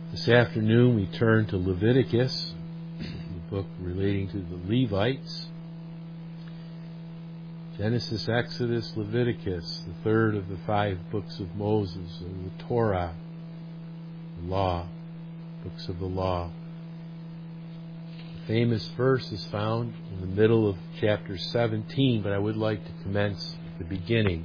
This afternoon we turn to Leviticus, the book relating to the Levites. Genesis, Exodus, Leviticus, the third of the 5 books of Moses, or the Torah, the law, books of the law. The famous verse is found in the middle of chapter 17, but I would like to commence at the beginning.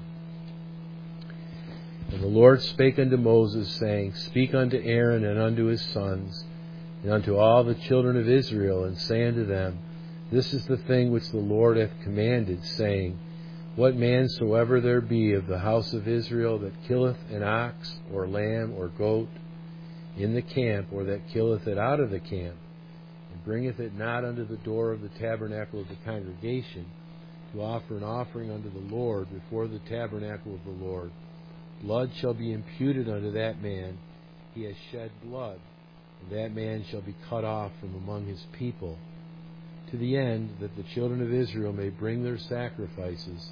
And the Lord spake unto Moses, saying, Speak unto Aaron and unto his sons, and unto all the children of Israel, and say unto them, This is the thing which the Lord hath commanded, saying, What man soever there be of the house of Israel that killeth an ox, or lamb, or goat, in the camp, or that killeth it out of the camp, and bringeth it not unto the door of the tabernacle of the congregation, to offer an offering unto the Lord before the tabernacle of the Lord, blood shall be imputed unto that man. He has shed blood, and that man shall be cut off from among his people, to the end that the children of Israel may bring their sacrifices,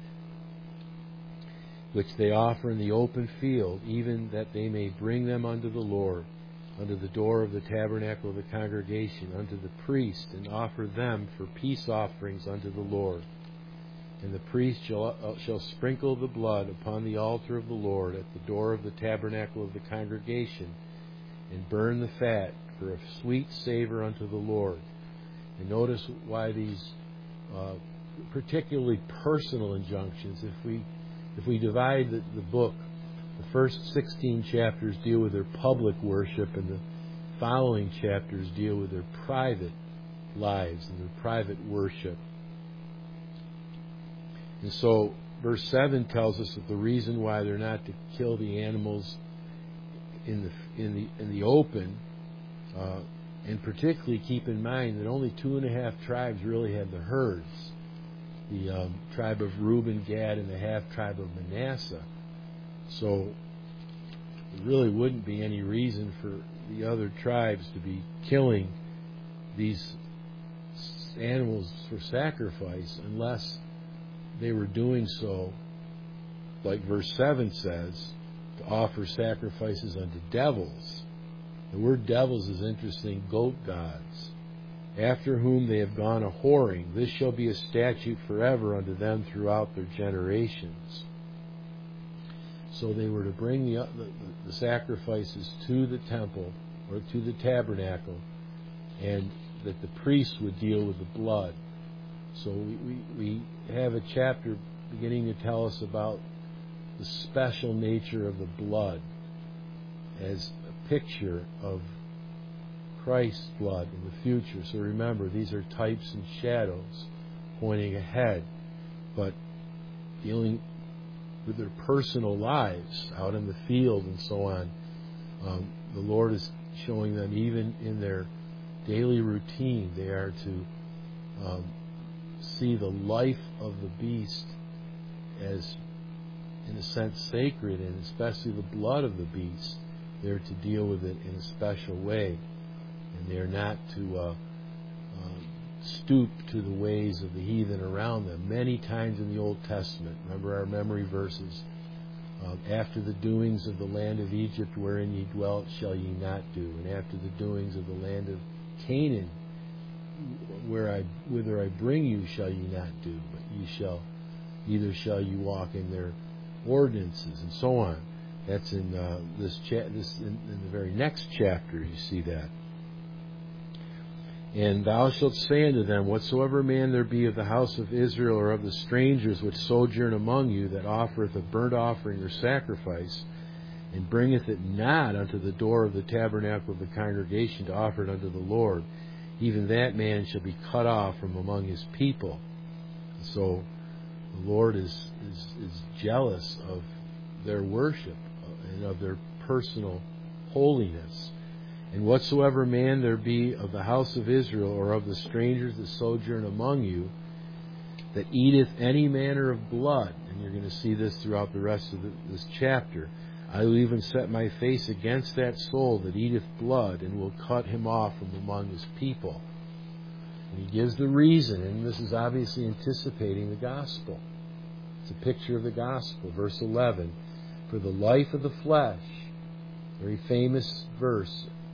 which they offer in the open field, even that they may bring them unto the Lord, unto the door of the tabernacle of the congregation, unto the priest, and offer them for peace offerings unto the Lord. And the priest shall sprinkle the blood upon the altar of the Lord at the door of the tabernacle of the congregation, and burn the fat for a sweet savor unto the Lord. And notice why these particularly personal injunctions, if we divide the book, the first 16 chapters deal with their public worship, and the following chapters deal with their private lives and their private worship. And so, verse 7 tells us that the reason why they're not to kill the animals in the open, and particularly keep in mind that only 2.5 tribes really had the herds, the tribe of Reuben, Gad, and the half-tribe of Manasseh. So there really wouldn't be any reason for the other tribes to be killing these animals for sacrifice unless they were doing so, like verse 7 says, to offer sacrifices unto devils. The word devils is interesting, goat gods, after whom they have gone a whoring. This shall be a statute forever unto them throughout their generations. So they were to bring the sacrifices to the temple, or to the tabernacle, and that the priests would deal with the blood. So we have a chapter beginning to tell us about the special nature of the blood as a picture of Christ's blood in the future. So remember, these are types and shadows pointing ahead, but dealing with their personal lives out in the field and so on. The Lord is showing them even in their daily routine, they are to see the life of the beast as, in a sense, sacred, and especially the blood of the beast. They're to deal with it in a special way, and they're not to stoop to the ways of the heathen around them. Many times in the Old Testament, remember our memory verses, after the doings of the land of Egypt wherein ye dwelt shall ye not do, and after the doings of the land of Canaan whither I bring you shall ye not do, but neither shall you walk in their ordinances, and so on. That's in in the very next chapter. You see that. And thou shalt say unto them, Whatsoever man there be of the house of Israel, or of the strangers which sojourn among you, that offereth a burnt offering or sacrifice, and bringeth it not unto the door of the tabernacle of the congregation to offer it unto the Lord, even that man shall be cut off from among his people. So the Lord is jealous of their worship and of their personal holiness. And whatsoever man there be of the house of Israel, or of the strangers that sojourn among you, that eateth any manner of blood, and you're going to see this throughout the rest of this chapter, I will even set my face against that soul that eateth blood, and will cut him off from among his people. And he gives the reason, and this is obviously anticipating the gospel. It's a picture of the gospel. Verse 11, For the life of the flesh, very famous verse,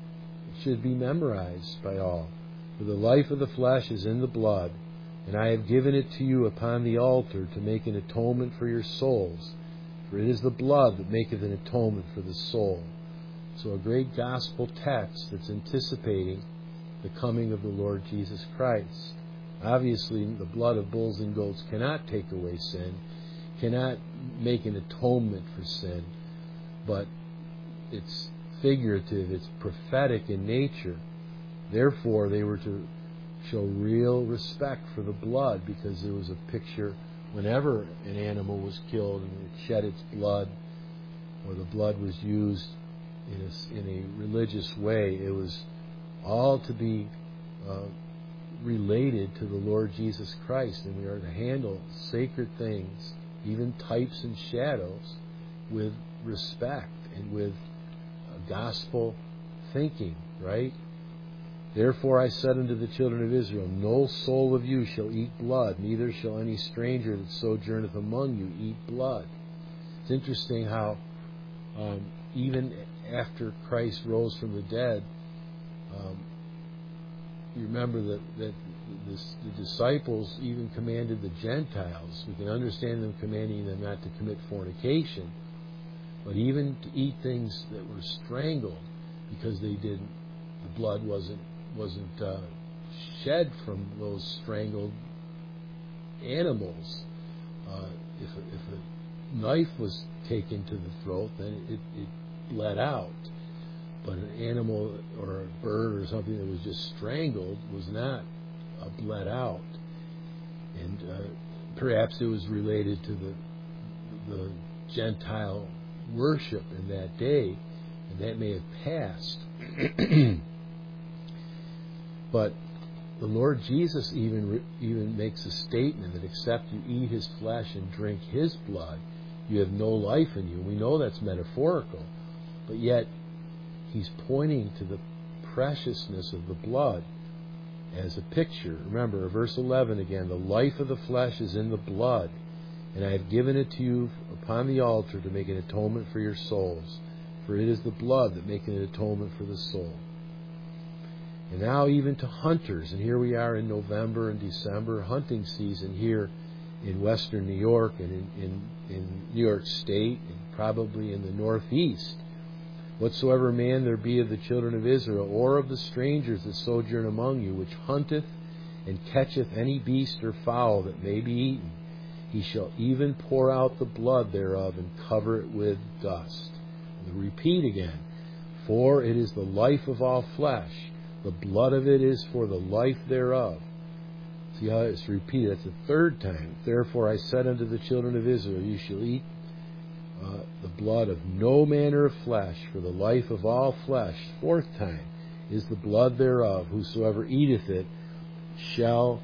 should be memorized by all. For the life of the flesh is in the blood, and I have given it to you upon the altar to make an atonement for your souls. For it is the blood that maketh an atonement for the soul. So a great gospel text that's anticipating the coming of the Lord Jesus Christ. Obviously, the blood of bulls and goats cannot take away sin, cannot make an atonement for sin, but it's figurative, it's prophetic in nature. Therefore, they were to show real respect for the blood, because there was a picture whenever an animal was killed and it shed its blood, or the blood was used in a religious way, it was all to be related to the Lord Jesus Christ, and we are to handle sacred things, even types and shadows, with respect and with gospel thinking, right? Therefore I said unto the children of Israel, no soul of you shall eat blood, neither shall any stranger that sojourneth among you eat blood. It's interesting how even after Christ rose from the dead, you remember that the disciples even commanded the Gentiles. We can understand them commanding them not to commit fornication, but even to eat things that were strangled, because the blood wasn't shed from those strangled animals. If a knife was taken to the throat, then it bled out. But an animal or a bird or something that was just strangled was not bled out. And perhaps it was related to the Gentile worship in that day, and that may have passed. But the Lord Jesus even makes a statement that except you eat His flesh and drink His blood, you have no life in you. We know that's metaphorical, but yet He's pointing to the preciousness of the blood as a picture. Remember, verse 11 again, the life of the flesh is in the blood, and I have given it to you upon the altar to make an atonement for your souls. For it is the blood that maketh an atonement for the soul. And now even to hunters, and here we are in November and December, hunting season here in western New York and in New York State and probably in the Northeast. Whatsoever man there be of the children of Israel, or of the strangers that sojourn among you, which hunteth and catcheth any beast or fowl that may be eaten, he shall even pour out the blood thereof and cover it with dust. And repeat again, for it is the life of all flesh, the blood of it is for the life thereof. See how it's repeated? That's the third time. Therefore I said unto the children of Israel, you shall eat the blood of no manner of flesh, for the life of all flesh, fourth time, is the blood thereof. Whosoever eateth it shall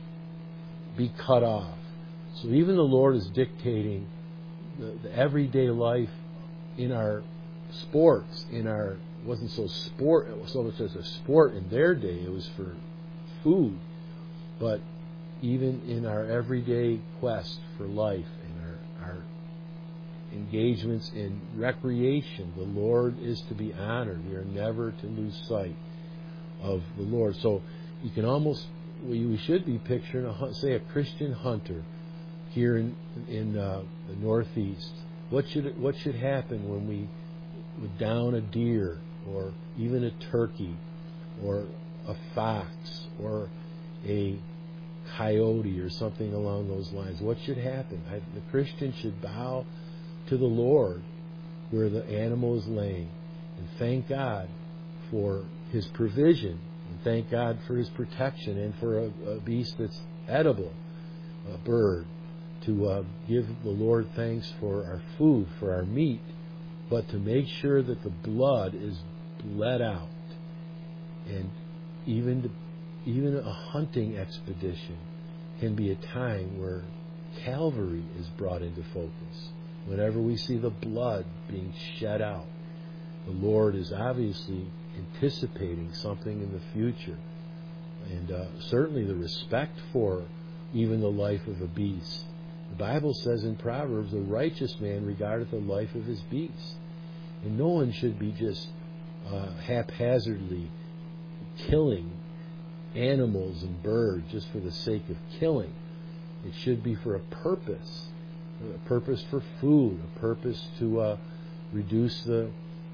be cut off. So even the Lord is dictating the everyday life in our sports, it wasn't so much as a sport in their day, it was for food, but even in our everyday quest for life, in our engagements in recreation, the Lord is to be honored. We are never to lose sight of the Lord. So you can almost, we should be picturing, say, a Christian hunter here in the Northeast. What should happen when we would down a deer, or even a turkey, or a fox, or a coyote, or something along those lines? What should happen? The Christian should bow to the Lord where the animal is laying, and thank God for His provision, and thank God for His protection, and for a beast that's edible, a bird, to give the Lord thanks for our food, for our meat, but to make sure that the blood is bled out. And even a hunting expedition can be a time where Calvary is brought into focus. Whenever we see the blood being shed out, the Lord is obviously anticipating something in the future. And certainly the respect for even the life of a beast. The Bible says in Proverbs, the righteous man regardeth the life of his beast. And no one should be just haphazardly killing animals and birds just for the sake of killing. It should be for a purpose for food, a purpose to reduce the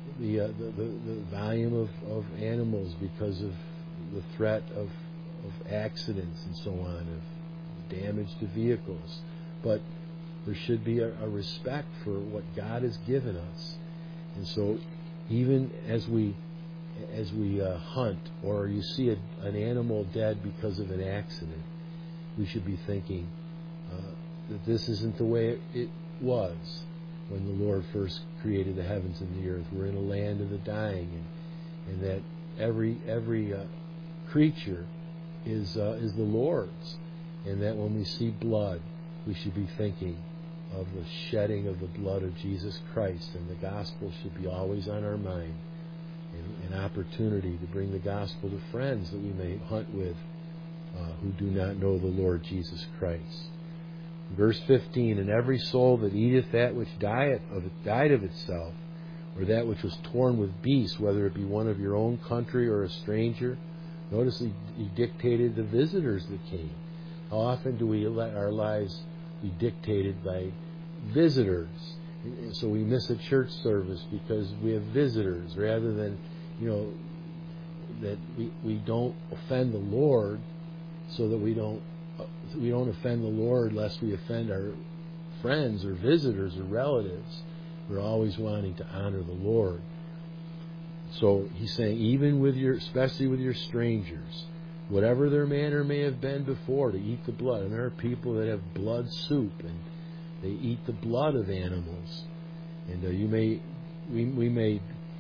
volume of animals because of the threat of accidents and so on, of damage to vehicles. But there should be a respect for what God has given us. And so even as we hunt, or you see an animal dead because of an accident, we should be thinking that this isn't the way it was when the Lord first created the heavens and the earth. We're in a land of the dying, and that every creature is the Lord's, and that when we see blood, we should be thinking of the shedding of the blood of Jesus Christ, and the gospel should be always on our mind, and an opportunity to bring the gospel to friends that we may hunt with who do not know the Lord Jesus Christ. Verse 15, and every soul that eateth that which died of itself, or that which was torn with beasts, whether it be one of your own country or a stranger. Notice he dictated the visitors that came. How often do we let our lives be dictated by visitors? So we miss a church service because we have visitors, rather than, that we don't offend the Lord, so that we don't offend the Lord lest we offend our friends or visitors or relatives. We're always wanting to honor the Lord. So he's saying, especially with your strangers, whatever their manner may have been before, to eat the blood. And there are people that have blood soup, and they eat the blood of animals. And we may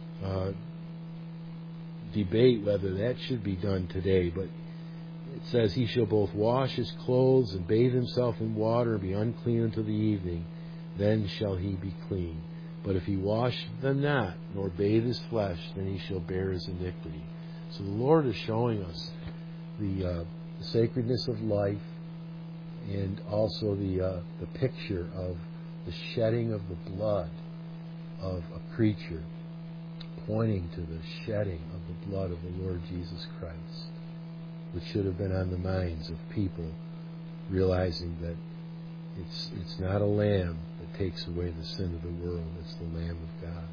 debate whether that should be done today, but it says, he shall both wash his clothes and bathe himself in water and be unclean until the evening, then shall he be clean. But if he wash them not, nor bathe his flesh, then he shall bear his iniquity. So the Lord is showing us the sacredness of life, and also the picture of the shedding of the blood of a creature, pointing to the shedding of the blood of the Lord Jesus Christ, which should have been on the minds of people, realizing that it's not a lamb that takes away the sin of the world, it's the Lamb of God.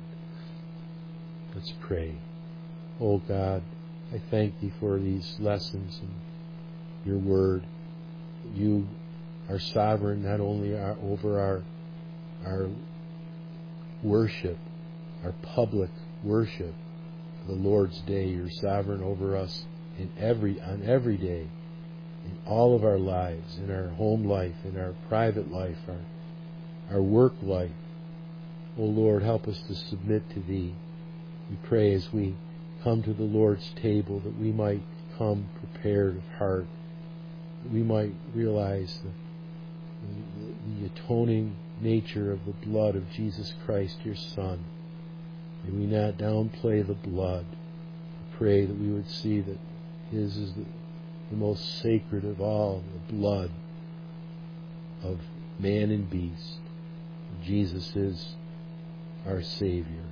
Let's pray. Oh God, I thank Thee for these lessons and Your Word. You are sovereign not only over our worship, our public worship, the Lord's Day. You're sovereign over us on every day, in all of our lives, in our home life, in our private life, our work life. Oh Lord, help us to submit to Thee. We pray as we come to the Lord's table that we might come prepared of heart, that we might realize the atoning nature of the blood of Jesus Christ, Your Son. May we not downplay the blood. I pray that we would see that His is the most sacred of all, the blood of man and beast. Jesus is our Savior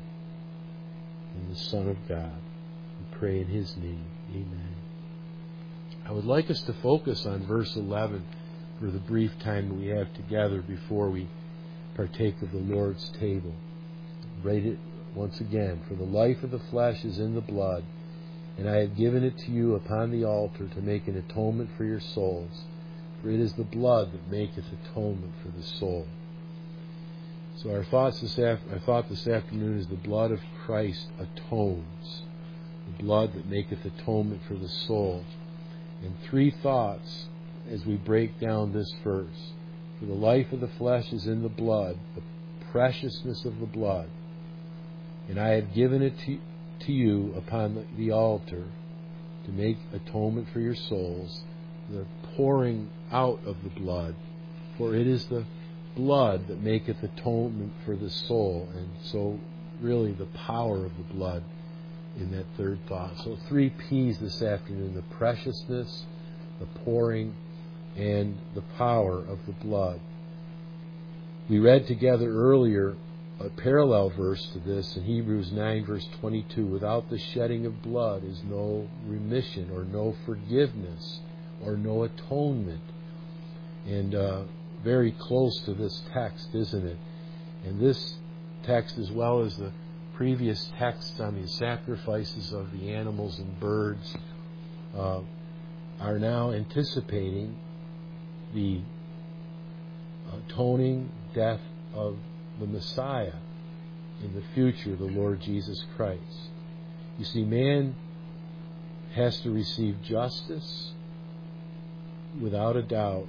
and the Son of God. We pray in His name. Amen. I would like us to focus on verse 11 for the brief time that we have together before we partake of the Lord's table. Read it once again. For the life of the flesh is in the blood, and I have given it to you upon the altar to make an atonement for your souls. For it is the blood that maketh atonement for the soul. So our thought this afternoon is the blood of Christ atones. The blood that maketh atonement for the soul. And three thoughts as we break down this verse. For the life of the flesh is in the blood, the preciousness of the blood. And I have given it to you upon the altar to make atonement for your souls, the pouring out of the blood. For it is the blood that maketh atonement for the soul. And so really the power of the blood in that third thought. So 3 P's this afternoon: the preciousness, the pouring, and the power of the blood. We read together earlier a parallel verse to this in Hebrews 9, verse 22. Without the shedding of blood is no remission or no forgiveness or no atonement. And very close to this text, isn't it? And this text, as well as the previous texts on the sacrifices of the animals and birds, are now anticipating the atoning death of the Messiah in the future, the Lord Jesus Christ. You see, man has to receive justice without a doubt.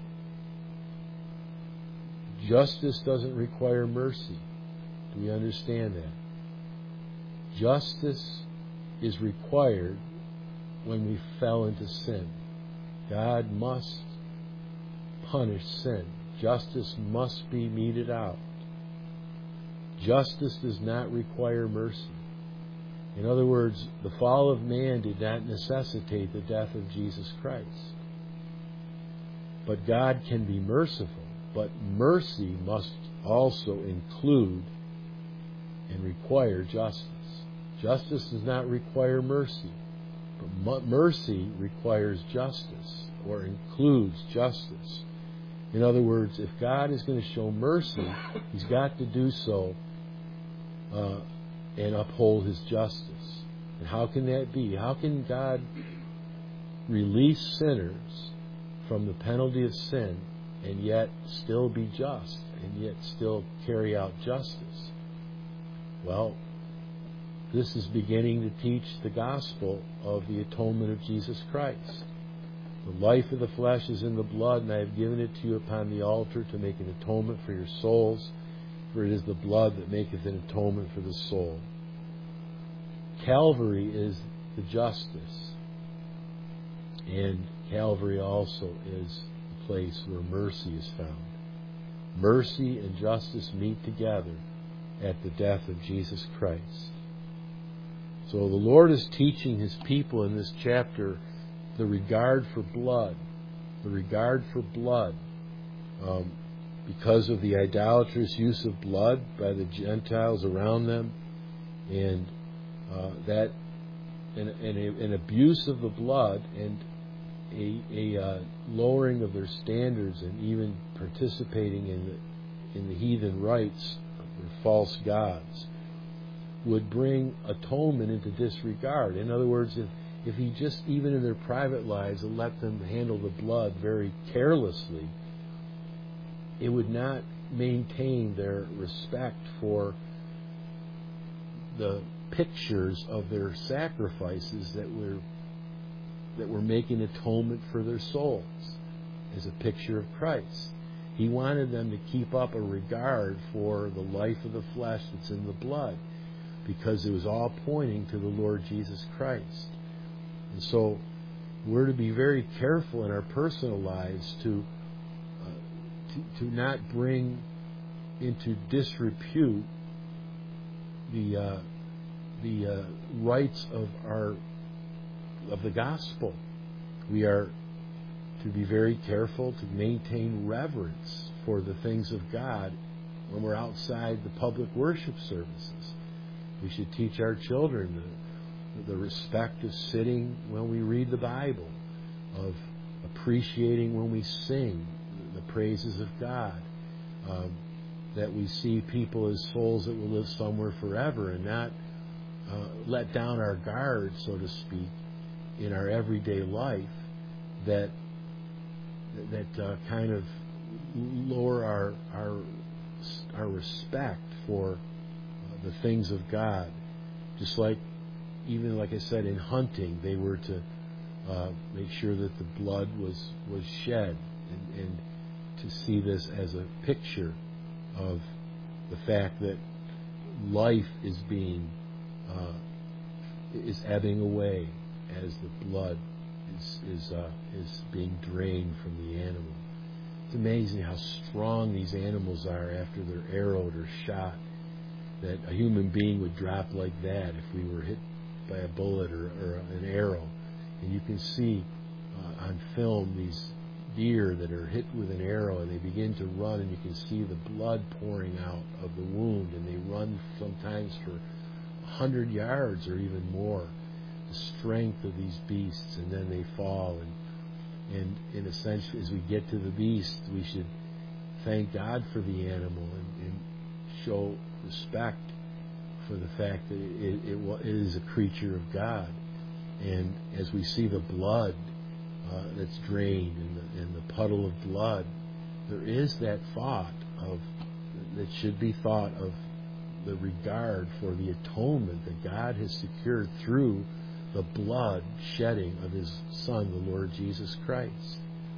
Justice doesn't require mercy. Do we understand that? Justice is required when we fell into sin. God must punish sin. Justice must be meted out. Justice does not require mercy. In other words, the fall of man did not necessitate the death of Jesus Christ. But God can be merciful, but mercy must also include and require justice. Justice does not require mercy, but mercy requires justice, or includes justice. In other words, if God is going to show mercy, He's got to do so and uphold His justice. And how can that be? How can God release sinners from the penalty of sin and yet still be just and yet still carry out justice? Well, this is beginning to teach the gospel of the atonement of Jesus Christ. The life of the flesh is in the blood, and I have given it to you upon the altar to make an atonement for your souls, for it is the blood that maketh an atonement for the soul. Calvary is the justice, and Calvary also is the place where mercy is found. Mercy and justice meet together at the death of Jesus Christ. So the Lord is teaching His people in this chapter the regard for blood. The regard for blood. Because of the idolatrous use of blood by the Gentiles around them, and that an abuse of the blood and a lowering of their standards, and even participating in the heathen rites of their false gods, would bring atonement into disregard. In other words, if He just, even in their private lives, let them handle the blood very carelessly, it would not maintain their respect for the pictures of their sacrifices that were making atonement for their souls as a picture of Christ. He wanted them to keep up a regard for the life of the flesh that's in the blood, because it was all pointing to the Lord Jesus Christ. And so we're to be very careful in our personal lives to not bring into disrepute the rights of the gospel. We are to be very careful to maintain reverence for the things of God when we're outside the public worship services. We should teach our children the respect of sitting when we read the Bible, of appreciating when we sing the praises of God, that we see people as souls that will live somewhere forever, and not let down our guard, so to speak, in our everyday life, that kind of lower our respect for the things of God. Just like, even like I said, in hunting, they were to make sure that the blood was shed, and to see this as a picture of the fact that life is ebbing away as the blood is being drained from the animal. It's amazing how strong these animals are after they're arrowed or shot, that a human being would drop like that if we were hit by a bullet or an arrow. And you can see on film deer that are hit with an arrow, and they begin to run, and you can see the blood pouring out of the wound, and they run sometimes for 100 yards or even more. The strength of these beasts, and then they fall, and in a sense, as we get to the beast, we should thank God for the animal and show respect for the fact that it is a creature of God. And as we see the blood that's drained and the puddle of blood, there is that thought that should be thought of the regard for the atonement that God has secured through the blood shedding of His Son, the Lord Jesus Christ.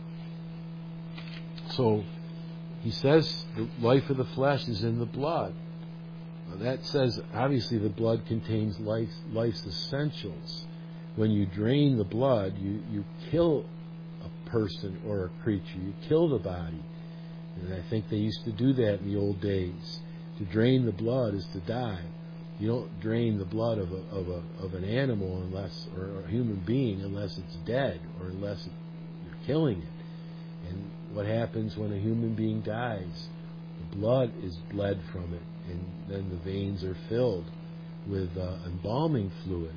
So He says the life of the flesh is in the blood. That says, obviously, the blood contains life's essentials. When you drain the blood, you kill a person or a creature. You kill the body. And I think they used to do that in the old days. To drain the blood is to die. You don't drain the blood of an animal or a human being unless it's dead or unless you're killing it. And what happens when a human being dies? The blood is bled from it, and then the veins are filled with embalming fluid.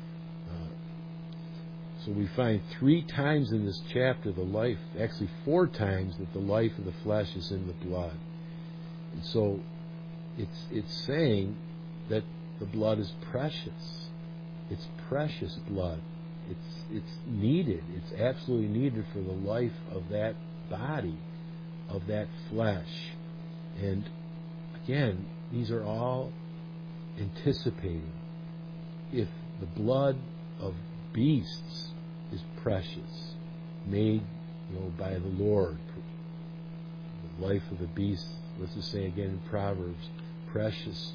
So we find 3 times in this chapter actually 4 times, that the life of the flesh is in the blood. And so it's saying that the blood is precious. It's precious blood. It's needed. It's absolutely needed for the life of that body, of that flesh. And again, these are all anticipating. If the blood of beasts is precious, made by the Lord, the life of the beast, let's just say again in Proverbs, precious.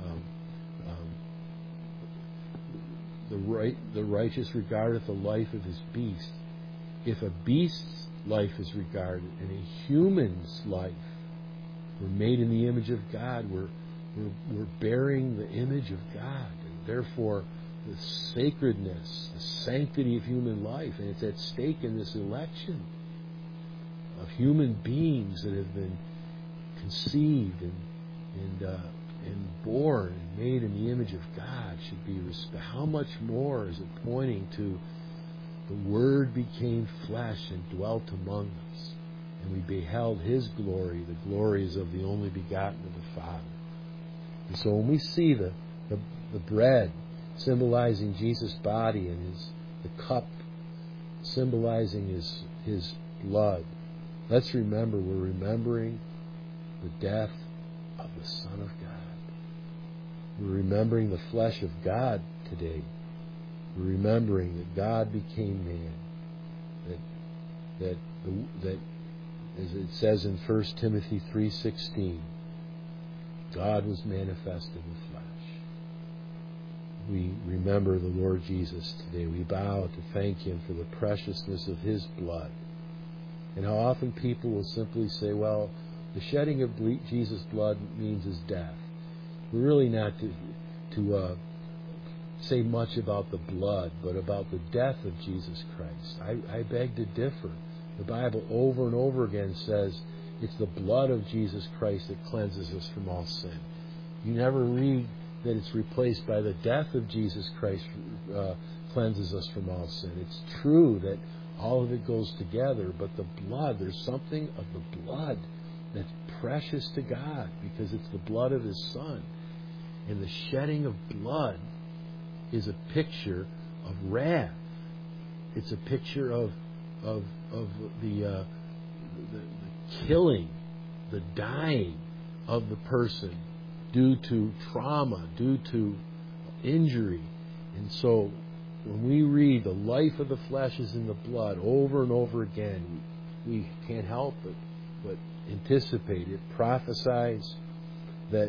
The righteous regardeth the life of his beast. If a beast's life is regarded and a human's life, we're made in the image of God. We're bearing the image of God, and therefore the sacredness, the sanctity of human life, and it's at stake in this election of human beings that have been conceived and born and made in the image of God should be respected. How much more is it pointing to the Word became flesh and dwelt among us, and we beheld His glory, the glories of the only begotten of the Father. And so when we see the bread symbolizing Jesus' body and the cup symbolizing his blood, let's remember we're remembering the death of the Son of God. We're remembering the flesh of God today. We're remembering that God became man. That as it says in 1 Timothy 3:16, God was manifest in the flesh. We remember the Lord Jesus today. We bow to thank Him for the preciousness of His blood. And how often people will simply say, well, the shedding of Jesus' blood means His death. We're really not to say much about the blood, but about the death of Jesus Christ. I beg to differ. The Bible over and over again says it's the blood of Jesus Christ that cleanses us from all sin. You never read that it's replaced by the death of Jesus Christ cleanses us from all sin. It's true that all of it goes together, but the blood, there's something of the blood that's precious to God because it's the blood of His Son. And the shedding of blood is a picture of wrath. It's a picture of the killing, the dying of the person due to trauma, due to injury. And so when we read the life of the flesh is in the blood over and over again, we can't help but anticipate it. Prophesies that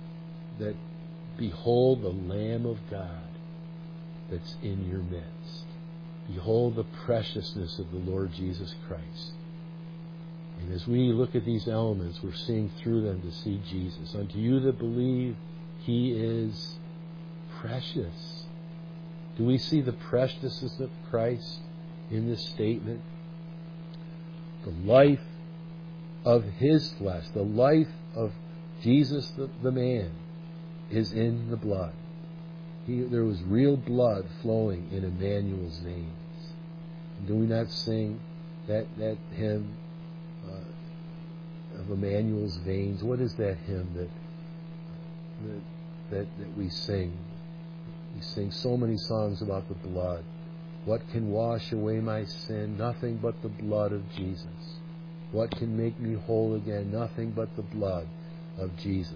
behold the Lamb of God that's in your midst. Behold the preciousness of the Lord Jesus Christ. And as we look at these elements, we're seeing through them to see Jesus. Unto you that believe, He is precious. Do we see the preciousness of Christ in this statement? The life of His flesh, the life of Jesus the man, is in the blood. There was real blood flowing in Emmanuel's veins. And do we not sing that hymn of Emmanuel's veins? What is that hymn that we sing? We sing so many songs about the blood. What can wash away my sin? Nothing but the blood of Jesus. What can make me whole again? Nothing but the blood of Jesus.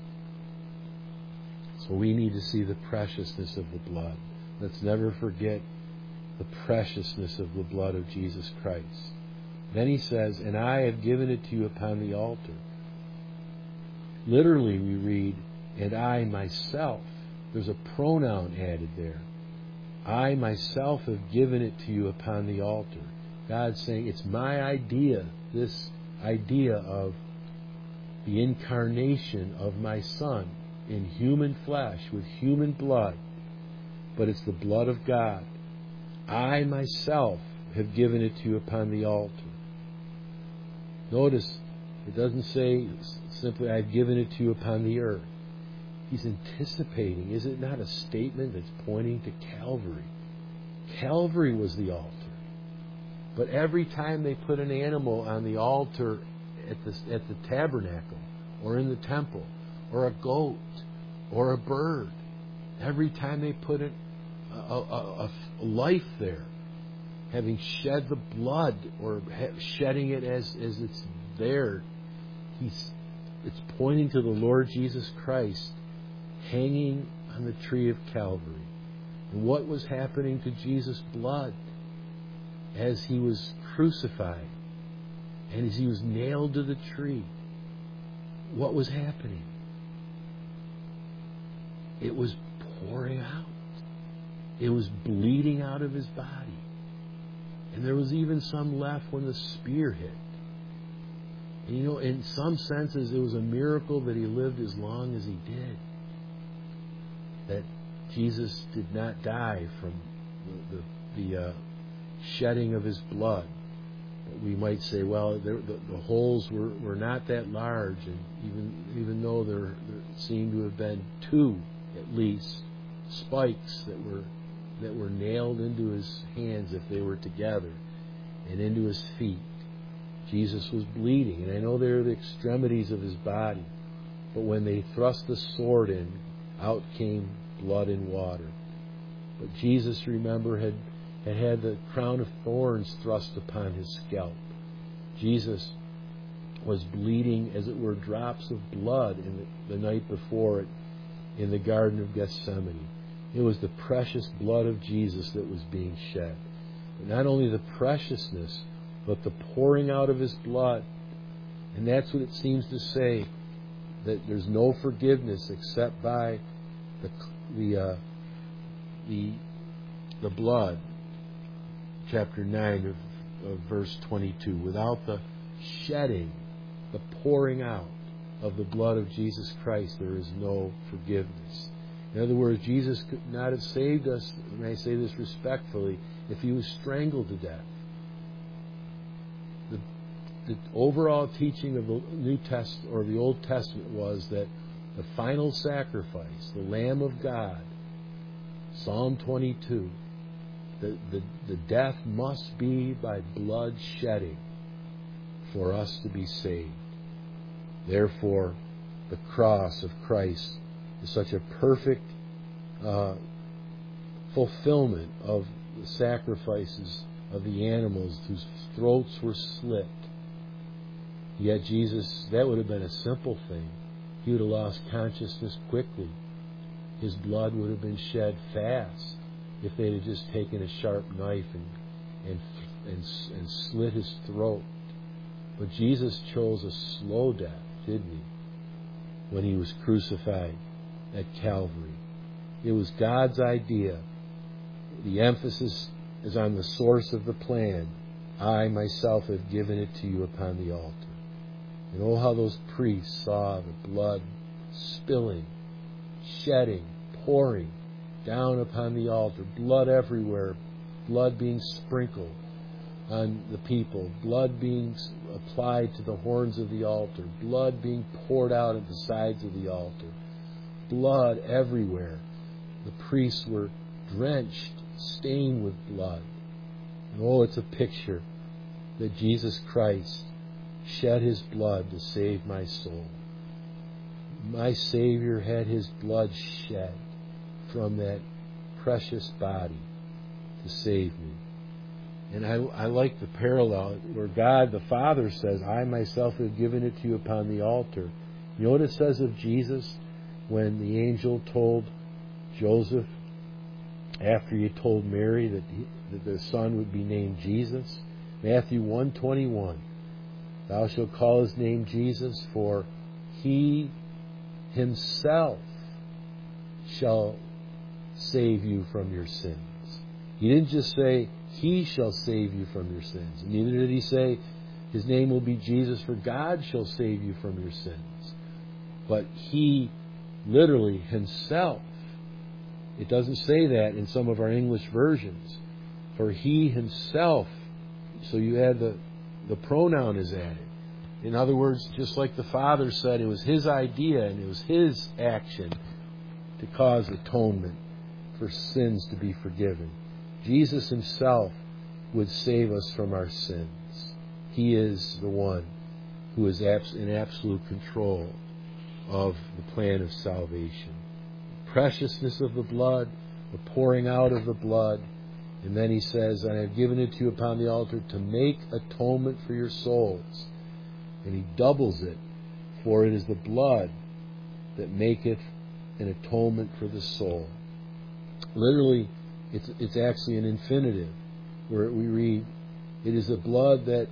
So we need to see the preciousness of the blood. Let's never forget the preciousness of the blood of Jesus Christ. Then he says, and I have given it to you upon the altar. Literally we read, and I myself. There's a pronoun added there. I myself have given it to you upon the altar. God's saying, it's my idea, this idea of the incarnation of my Son in human flesh, with human blood, but it's the blood of God. I myself have given it to you upon the altar. Notice, it doesn't say simply, I've given it to you upon the earth. He's anticipating. Is it not a statement that's pointing to Calvary? Calvary was the altar. But every time they put an animal on the altar at the tabernacle, or in the temple, or a goat, or a bird, every time they put a life there, having shed the blood, or shedding it as it's there, it's pointing to the Lord Jesus Christ hanging on the tree of Calvary. And what was happening to Jesus' blood as He was crucified and as He was nailed to the tree? What was happening? It was pouring out. It was bleeding out of His body. And there was even some left when the spear hit. And in some senses, it was a miracle that He lived as long as He did. That Jesus did not die from the shedding of His blood. But we might say, well, the holes were not that large, and even though there seemed to have been 2, at least, spikes that were nailed into His hands if they were together, and into His feet, Jesus was bleeding. And I know they were the extremities of His body, but when they thrust the sword in, out came blood and water. But Jesus, remember, had the crown of thorns thrust upon His scalp. Jesus was bleeding, as it were, drops of blood in the night before it in the Garden of Gethsemane. It was the precious blood of Jesus that was being shed. But not only the preciousness, but the pouring out of His blood. And that's what it seems to say, that there's no forgiveness except by the blood. Chapter 9 of verse 22. Without the shedding, the pouring out of the blood of Jesus Christ, there is no forgiveness. In other words, Jesus could not have saved us, and I say this respectfully, if He was strangled to death. The overall teaching of the New Testament or the Old Testament was that the final sacrifice, the Lamb of God, Psalm 22, the death must be by blood shedding for us to be saved. Therefore, the cross of Christ is such a perfect fulfillment of the sacrifices of the animals whose throats were slit. Yet Jesus, that would have been a simple thing. He would have lost consciousness quickly. His blood would have been shed fast if they had just taken a sharp knife and slit His throat. But Jesus chose a slow death, didn't He, when He was crucified at Calvary? It was God's idea. The emphasis is on the source of the plan. I myself have given it to you upon the altar. And oh, how those priests saw the blood spilling, shedding, pouring down upon the altar, blood everywhere, blood being sprinkled on the people, blood being applied to the horns of the altar, blood being poured out at the sides of the altar, blood everywhere. The priests were drenched, stained with blood. And oh, it's a picture that Jesus Christ shed His blood to save my soul. My Savior had His blood shed from that precious body to save me. And I like the parallel where God the Father says, I myself have given it to you upon the altar. You know what it says of Jesus when the angel told Joseph, after he told Mary that the son would be named Jesus? Matthew 1:21. Thou shalt call his name Jesus, for he himself shall save you from your sins. He didn't just say, He shall save you from your sins. Neither did He say, His name will be Jesus, for God shall save you from your sins. But He literally Himself. It doesn't say that in some of our English versions. For He Himself. So you add the pronoun is added. In other words, just like the Father said, it was His idea and it was His action to cause atonement for sins to be forgiven. Jesus Himself would save us from our sins. He is the one who is in absolute control of the plan of salvation. The preciousness of the blood, the pouring out of the blood, and then He says, I have given it to you upon the altar to make atonement for your souls. And He doubles it, for it is the blood that maketh an atonement for the soul. Literally, it's actually an infinitive, where we read, it is the blood that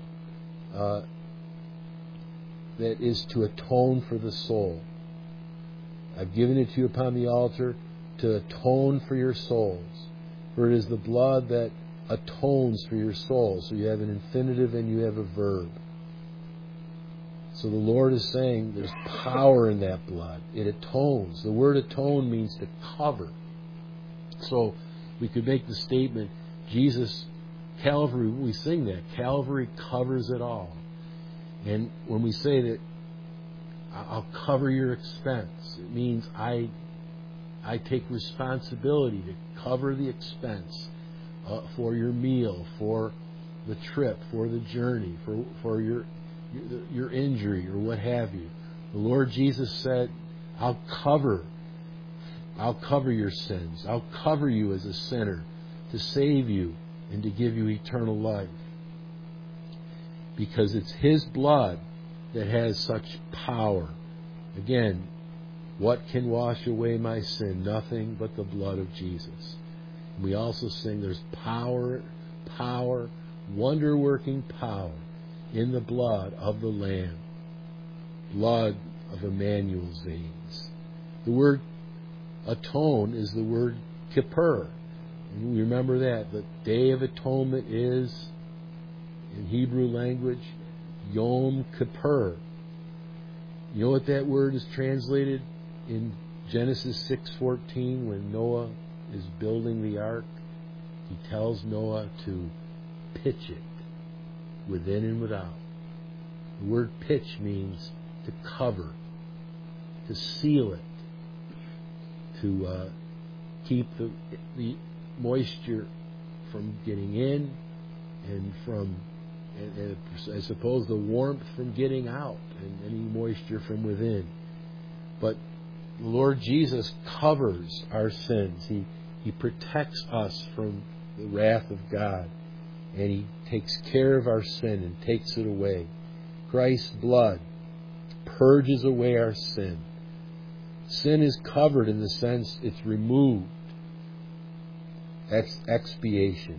is to atone for the soul. I've given it to you upon the altar to atone for your souls. For it is the blood that atones for your soul. So you have an infinitive and you have a verb. So the Lord is saying there's power in that blood. It atones. The word atone means to cover. So we could make the statement, Jesus, Calvary, we sing that, Calvary covers it all. And when we say that, I'll cover your expense, it means I take responsibility to cover the expense for your meal, for the trip, for the journey, for your injury or what have you. The Lord Jesus said, I'll cover your sins. I'll cover you as a sinner to save you and to give you eternal life. Because it's His blood that has such power. Again, what can wash away my sin? Nothing but the blood of Jesus. And we also sing there's power, wonder-working power in the blood of the Lamb, blood of Emmanuel's veins. The word atone is the word kippur. And we remember that. The Day of Atonement is, in Hebrew language, Yom Kippur. You know what that word is translated in Genesis 6:14 when Noah is building the ark? He tells Noah to pitch it within and without. The word pitch means to cover, to seal it, to keep the moisture from getting in and from, and I suppose, the warmth from getting out and any moisture from within. But the Lord Jesus covers our sins. He protects us from the wrath of God. And He takes care of our sin and takes it away. Christ's blood purges away our sin. Sin is covered in the sense it's removed. That's expiation.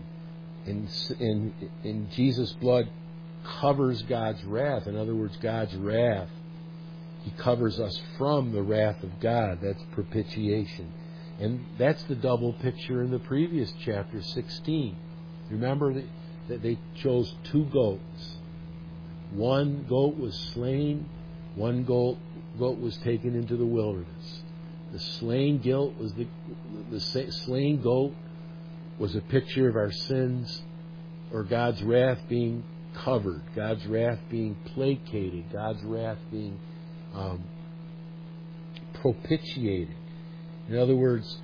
And Jesus' blood covers God's wrath. In other words, God's wrath. He covers us from the wrath of God. That's propitiation. And that's the double picture in the previous chapter 16. Remember that they chose 2 goats. One goat was slain. One goat was taken into the wilderness. The slain goat was the slain goat was a picture of our sins or God's wrath being covered, God's wrath being placated, God's wrath being propitiated. In other words,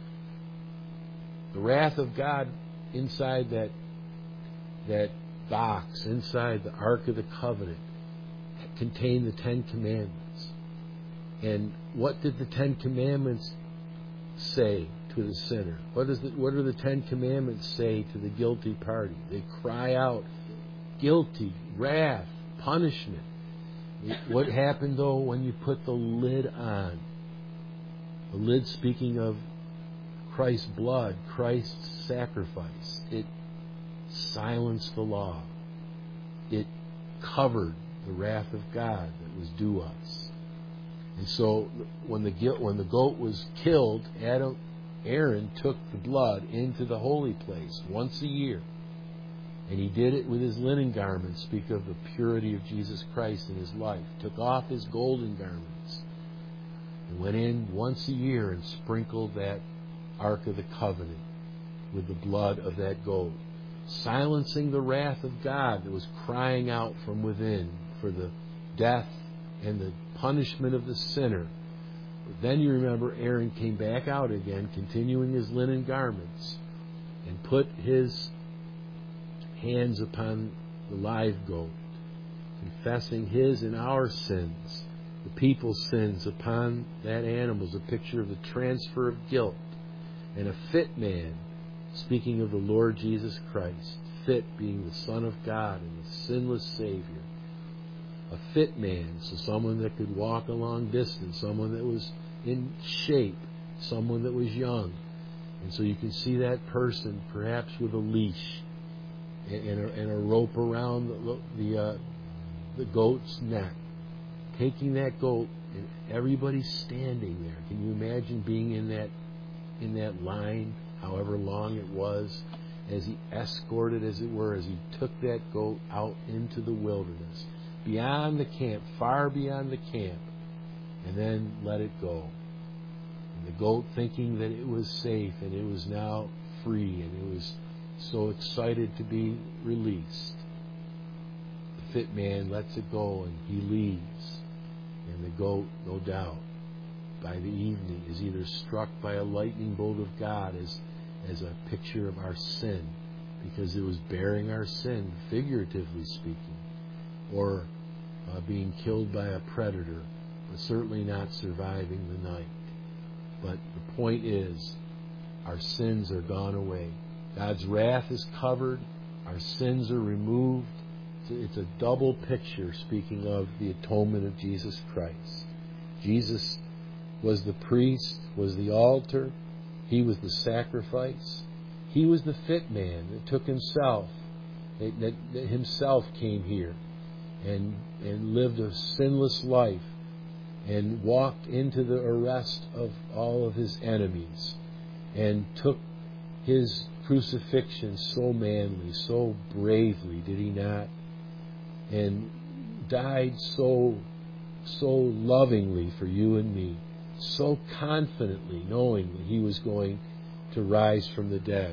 the wrath of God inside that box, inside the Ark of the Covenant, contained the Ten Commandments. And what did the Ten Commandments say to the sinner? What do the Ten Commandments say to the guilty party? They cry out, guilty, wrath, punishment. What happened, though, when you put the lid on? The lid, speaking of Christ's blood, Christ's sacrifice. It silenced the law. It covered the wrath of God that was due us. And so when the goat was killed, Aaron took the blood into the holy place once a year. And he did it with his linen garments, speak of the purity of Jesus Christ in his life. Took off his golden garments and went in once a year and sprinkled that Ark of the Covenant with the blood of that goat, silencing the wrath of God that was crying out from within for the death and the punishment of the sinner. But then you remember Aaron came back out again, continuing his linen garments, and put his hands upon the live goat, confessing his and our sins, the people's sins upon that animal, is a picture of the transfer of guilt. And a fit man, speaking of the Lord Jesus Christ, fit being the Son of God and the sinless Savior. A fit man, so someone that could walk a long distance, someone that was in shape, someone that was young. And so you can see that person perhaps with a leash and a rope around the goat's neck, taking that goat, and everybody's standing there. Can you imagine being in that line, however long it was, as he escorted, as it were, as he took that goat out into the wilderness, beyond the camp, far beyond the camp, and then let it go. And the goat, thinking that it was safe and it was now free and it was so excited to be released. The fit man lets it go and he leaves. And the goat, no doubt, by the evening is either struck by a lightning bolt of God as a picture of our sin, because it was bearing our sin, figuratively speaking, or being killed by a predator, but certainly not surviving the night. But the point is, our sins are gone away. God's wrath is covered. Our sins are removed. It's a double picture, speaking of the atonement of Jesus Christ. Jesus was the priest, was the altar. He was the sacrifice. He was the fit man that took himself, that himself came here and lived a sinless life and walked into the arrest of all of his enemies and took his crucifixion so manly, so bravely, did he not? And died so lovingly for you and me, so confidently, knowing that he was going to rise from the dead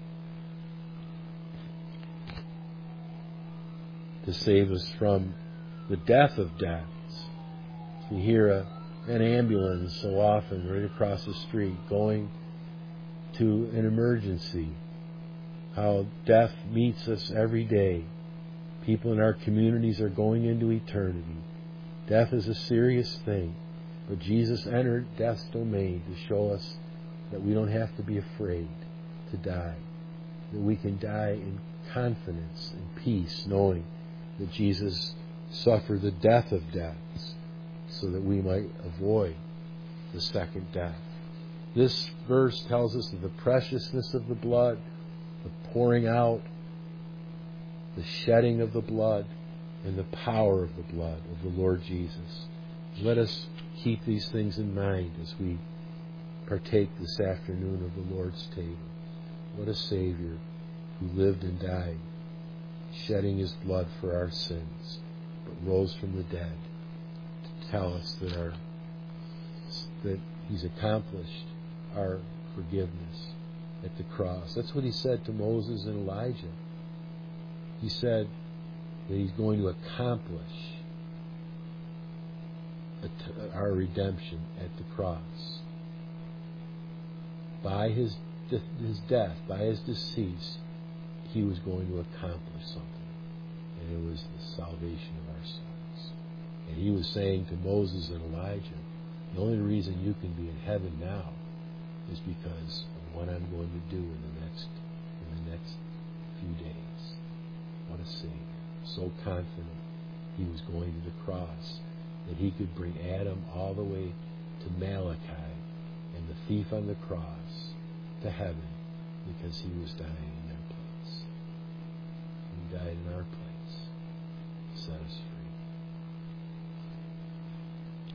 to save us from the death of deaths. We hear an ambulance so often right across the street going to an emergency, how death meets us every day. People in our communities are going into eternity. Death is a serious thing, but Jesus entered death's domain to show us that we don't have to be afraid to die, that we can die in confidence and peace, knowing that Jesus suffered the death of deaths so that we might avoid the second death. This verse tells us of the preciousness of the blood, the pouring out, the shedding of the blood, and the power of the blood of the Lord Jesus. Let us keep these things in mind as we partake this afternoon of the Lord's table. What a Savior who lived and died, shedding his blood for our sins, but rose from the dead to tell us that he's accomplished our forgiveness at the cross. That's what he said to Moses and Elijah. He said that He's going to accomplish our redemption at the cross. By His death, by His decease, He was going to accomplish something. And it was the salvation of our souls. And He was saying to Moses and Elijah, the only reason you can be in heaven now is because of what I'm going to do in the next few days. What a Savior. So confident He was going to the cross that He could bring Adam all the way to Malachi and the thief on the cross to heaven because He was dying in their place. He died in our place to set us free.